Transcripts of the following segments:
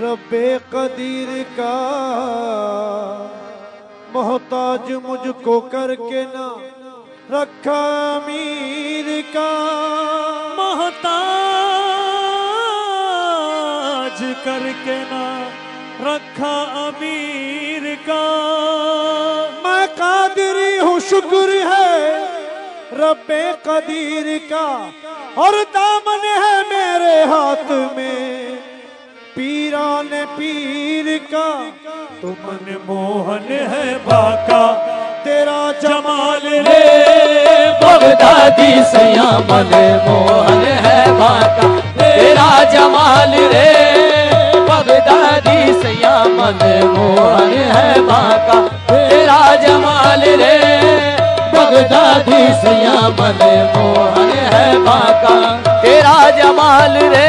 रब्बे कदीर का मोहताज मुझको करके ना रखा अमीर का, मोहताज करके ना रखा अमीर का। मैं कादिरी हूँ शुक्र है रब्बे कदीर का, और दामन है मेरे हाथ में पीरान पीर का। तुम मन मोहन है बाका तेरा जमाल रे बगदादी सैया मन मोहन है बाका तेरा जमाल रे बगदादी सैया मन मोहन है बाका तेरा जमाल रे बगदादी सैया मन मोहन है बाका तेरा जमाल रे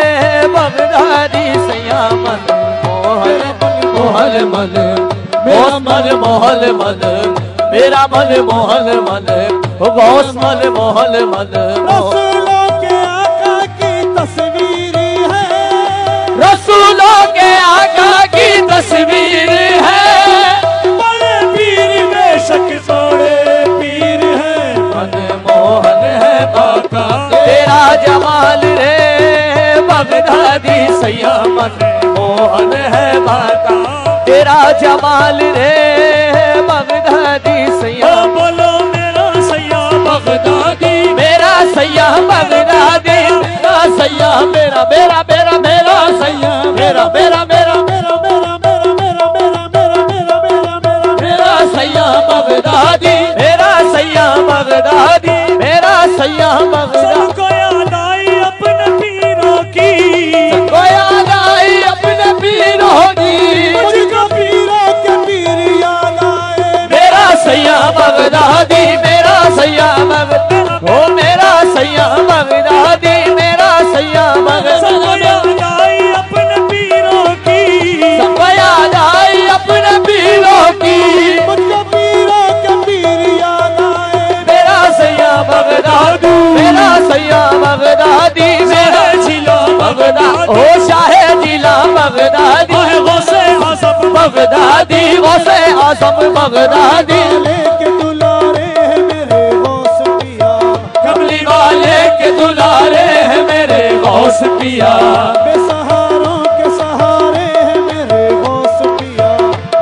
बगदादी सैया मन मोहन मोहन मन मेरा मन मोहन मन मेरा मन मोहन मन गौस मन मोहन मन। रसूलों के आका की तस्वीर है, रसूलों के आका की तस्वीर है, बड़े पीर बेशक थोड़े पीर है। मन मोहन है बाका तेरा जमाल रे बगदादी सैया मन मोहन है बाका तेरा जमाल रे बगदादी सैया। बोलो मेरा सैया बगदादी मेरा सैया बगदादी मेरा सैया मेरा मेरा मेरा मेरा सैया मेरा मेरा मेरा मेरा मेरा मेरा मेरा मेरा मेरा मेरा मेरा मेरा मेरा सैया बगदादी मेरा सैया बगदादी मेरा सैया बगदादी। सबको याद आई अपने पीरों की, सबको याद आई अपने पीरों की, मुझको पीरों के पीर याद आए। मेरा सैया बगदादी मेरा सैया बगदादी ओ मेरा सैया बगदादी मेरा सैया सबको बगदादी। याद आई अपने पीरों की, सबको याद आई अपने पीरों की, मुझको पीरों के पीर याद आए। मेरा सैया बगदादी मेरा सैया बगदादी मेरा जिला बगदादी ओ शाहे जिला बगदादी गौसे आज़म बगदादी गौसे आज़म बगदादी लेके दुलारे है मेरे गौस पिया, कमली वाले के दुलारे हैं मेरे गौस पिया। बेसहारों के सहारे है मेरे गौस पिया,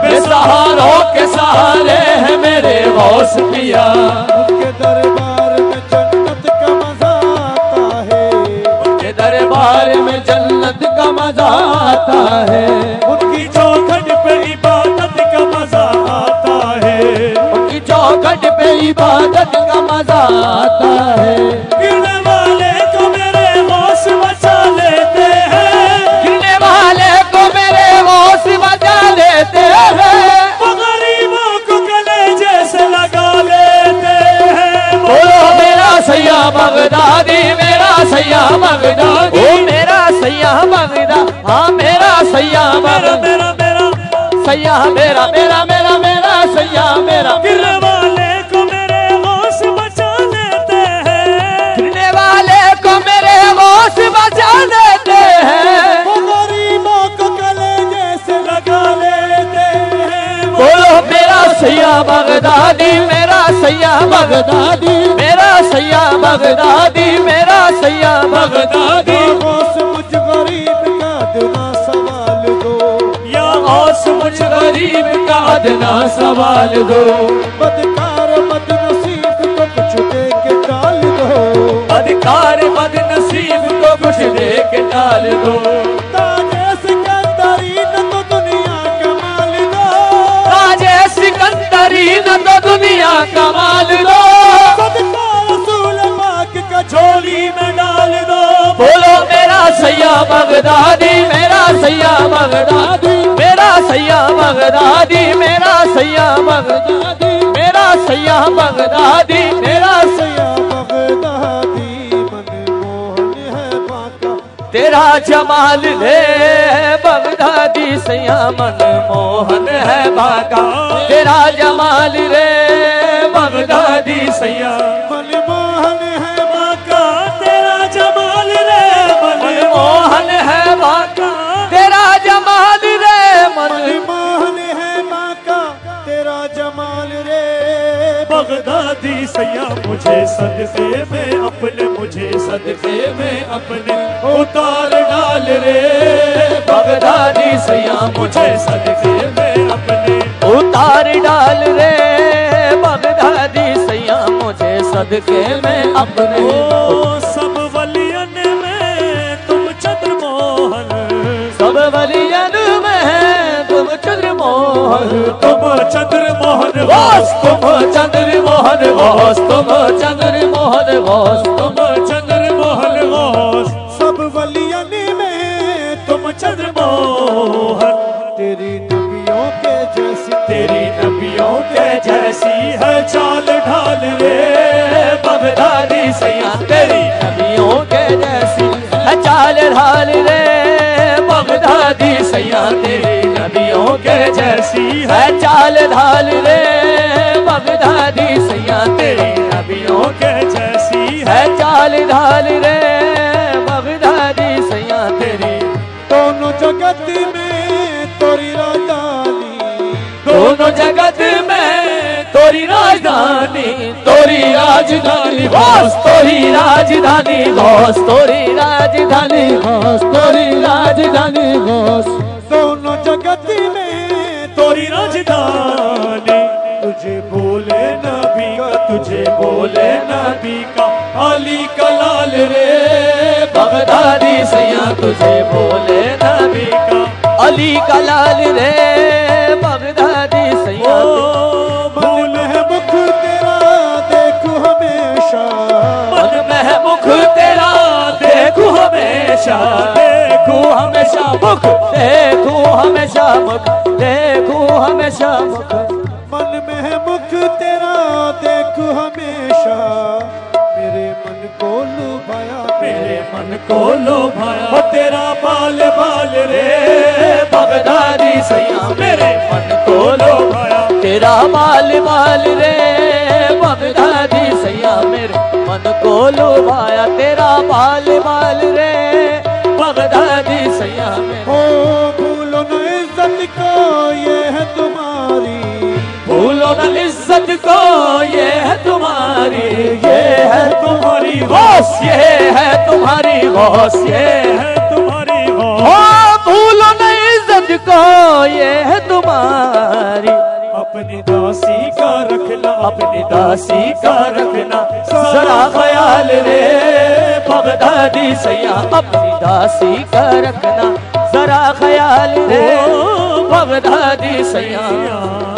बेसहारों के सहारे हैं मेरे गौस पिया। उनके दरबार में जन्नत का मजा आता है, उनके दरबार में जन्नत का मजा आता है, उनकी चौखट पे इबादत का मजा आता है। उनकी चौखट पे इबादत का मजा आता है। गिरने वाले को मेरे गौस बचा लेते हैं, गिरने वाले को मेरे गौस बचा लेते हैं, वो गरीबों को कलेजे से लगा लेते हैं। बोलो मेरा सैया बगदादी मेरा सैया बगदादी ओ मेरा सैया बगदादी हाँ मेरा सैया मेरा बगदादी मेरा मेरा सैया मेरा मेरा मेरा मेरा सैया मेरा गिरने वाले को मेरे गौस बचा लेते हैं, गिरने वाले को मेरे गौस बचा देते हैं। वो गरीबों को कलेजे से लगा लेते हैं। बोलो मेरा सैया बगदादी मेरा सैया बगदादी मेरा सैया बगदादी मेरा सैया बगदादी। गौस मुझ गरीब का दुना सवाल दो, या गौस मुझ गरीब का अदना सवाल दो, बदकार बदनसीब को कुछ दे के डाल दो। अधिकार बदनसीब को कुछ दे के डाल दो। ताजे सिकंदरी न तो दुनिया कमाल दो, राजे सिकंदरी न तो दुनिया कमाल दो। सदका रसूल पाक का झोली में डाल दो। बोलो मेरा सैया बगदादी मेरा सैया बगदादी मेरा सैया बगदादी मेरा सैया बगदादी मेरा सैया बगदादी मेरा सैया बगदादी मन मोहन है बाका। तेरा जमाल रे बगदादी सैया मन मोहन है बाका तेरा जमाल रे बगदादी सैया मन मोहन है बाका तेरा जमाल रे मन मोहन है बाका तेरा जमाल बगदादी सैया मुझे सदके में अपने, मुझे सदके में अपने उतार डाल रे। बगदादी सैया मुझे सदके में अपने उतार डाल रे। बगदादी सैया मुझे सदके में अपने। ओ सब वलियन में तुम चंद्रमोहन, सब वलियन में तुम चंद्रमोहन, तुम चंद्रमोहन घोष, तुम चंद्रमोहन घोष, तुम चंद्रमोहन घोष, तुम चंद्रमोहन घोष। सब वलियन में तुम चंद्रमोहन। तेरी नबियों के जैसी, तेरी नबियों के जैसी है चाल ढाल रे। बगदादी सैया तेरी नबियों के जैसी है चाल ढाल रे। बगदादी सैया तेरी नबियों के जैसी है है चाल ढाल रे। बगदादी सैया तेरी नबियों के जैसी है चाल ढाल रे। बगदादी सैया तेरी दोनों जगत में तोरी राजधानी, दोनों जगत में तोरी राजधानी, तोरी राजधानी घोष, तोरी राजधानी घोष, तोरी राजधानी घोष, तोरी राजधानी घोष। दोनों जगत में तोरी राजधानी। तुझे बोले नबी का, तुझे बोले नबी का अली का लाल रे। बगदादी सैया तुझे बोले नबी का अली का लाल रे। बगदादी सैया मन है मुख तेरा देखूं हमेशा, मन में मुख तेरा देखूं हमेशा, देखूं हमेशा मुख, देखूं हमेशा मुख, देखूं हमेशा मुख। मन में है मुख तेरा देखूं हमेशा, मेरे मन को लुभाया, मेरे मन को लोभाया। वो तेरा बाल बाल रे। बगदादी सैया मेरे मन को लोभाया। तेरा बाल बाल रे। बगदादी सैया मेरे मन को लुभाया। तेरा बाल बाल रे। बगदादी सैया मेरे ओ भूलो न इज्जत को ये है तुम्हारी, भूलो न इज्जत को ये है तुम्हारी, ये है तुम्हारी होश, ये है तुम्हारी होश, ये है तुम्हारी हो। भूलो न इज्जत को ये है तुम्हारी। अपनी दासी का रखना, अपनी दासी का रखना जरा ख्याल रे। बगदादी सैया अपनी दासी का रखना जरा ख्याल रे। बगदादी सैया